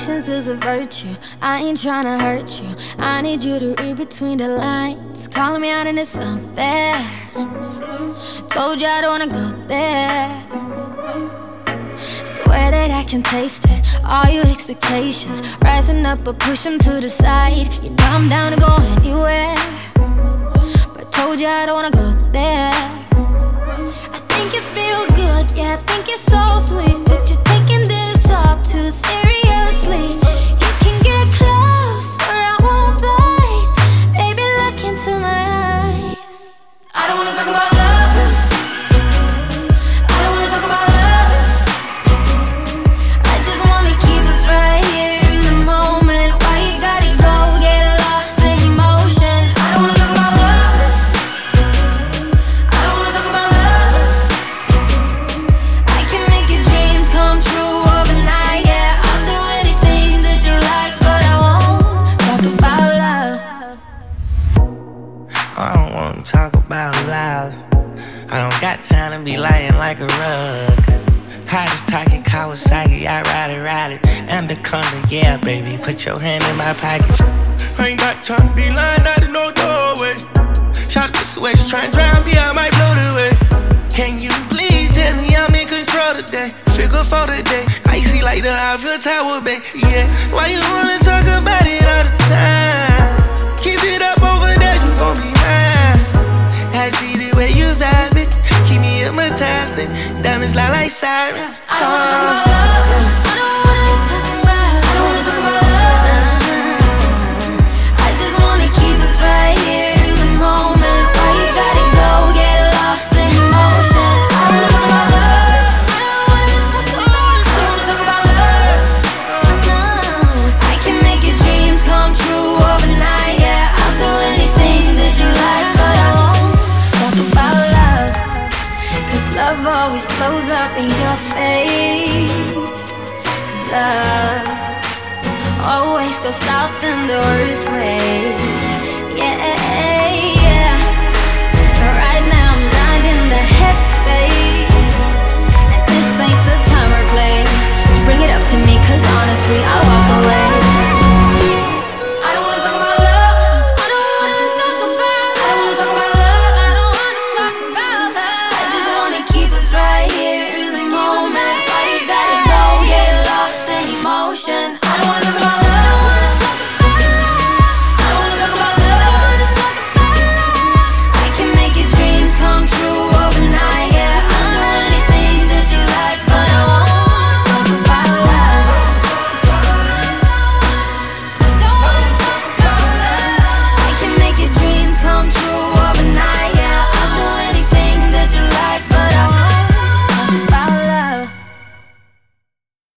patience is a virtue. I ain't tryna hurt you. I need you to read between the lines. Calling me out and it's unfair. Told you I don't wanna go there. Swear that I can taste it. All your expectations rising up, but push them to the side. You know I'm down to go anywhere, but told you I don't wanna go there. I think you feel good, yeah, I think you're so sweet, but you're taking this all too seriously. You can get close, or I won't bite. Baby, look into my eyes. I don't wanna talk about love. I don't wanna talk about love. I just wanna keep us right here in the moment. Why you gotta go get lost in emotion? I don't wanna talk about love. I don't wanna talk about love. I can make your dreams come true overnight. Yeah, I'll do anything that you like, but I won't talk about love. I don't wanna talk about love. I don't got time to be lying like a rug. Hottest talking Kawasaki, I ride it. Anaconda, yeah, baby, put your hand in my pocket. I ain't got time to be lying out in no doorway. Shout out to Switch, try and drown me, I might blow the way. Can you please tell me I'm in control today? Figure for today, icy like the Eiffel Tower, babe. Yeah, why you wanna talk about it all the time? Keep it up over there, you gon' be mine. I see the way you vibe it, keep me hypnotized. Diamonds lie like sirens. I don't wanna talk about love. I don't wanna talk about. I don't wanna talk about love. I just wanna keep us right here in the moment. Why you gotta go get lost in emotion? I don't wanna talk about love. I don't wanna talk about love. No, I can make your dreams come true overnight. Yeah, I'll do anything that you like, but I won't talk about love. Cause love always blows up in your face. Love always goes south in the worst ways. Yeah.